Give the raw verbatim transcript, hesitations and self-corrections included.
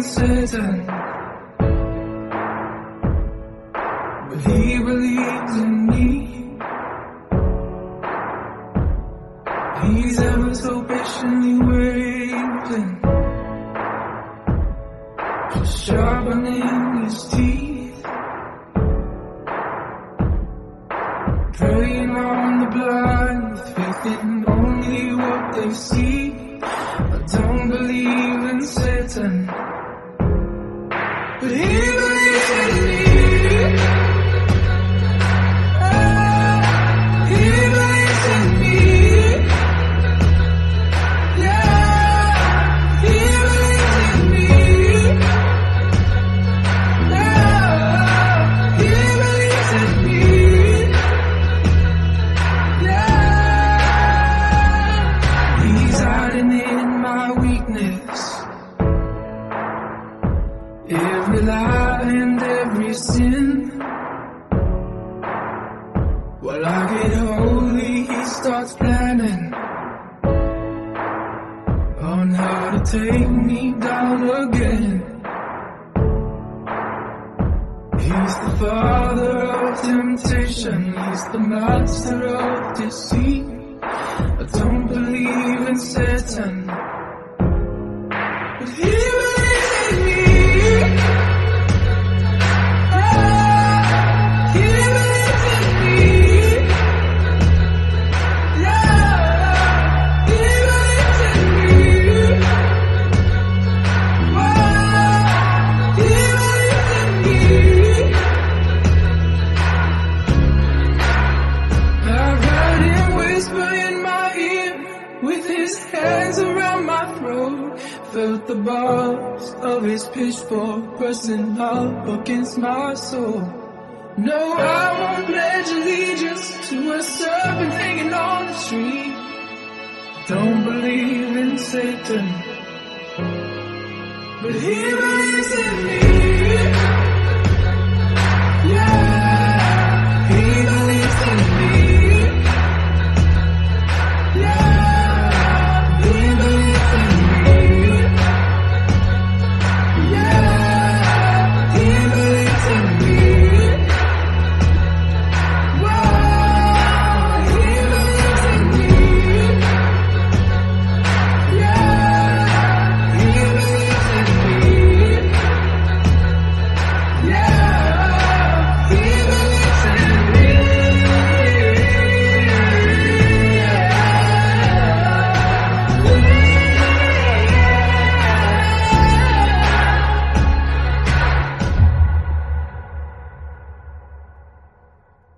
Satan, but he believes in me. He's ever so patiently waiting, just sharpening his teeth, preying on the blind with faith in only what they see. I don't believe in Satan, but he believes in me. Ah, he believes in me. Yeah, he believes in me. Ah, he believes in me. Yeah, he's hiding in my weakness, every lie and every sin. While I get holy, he starts planning on how to take me down again. He's the father of temptation, he's the master of deceit. I don't believe in Satan, but he believes in me. Felt the bars of his pitchfork pressing up against my soul. No, I won't pledge allegiance to a serpent hanging on the tree. Don't believe in Satan, but he believes in me.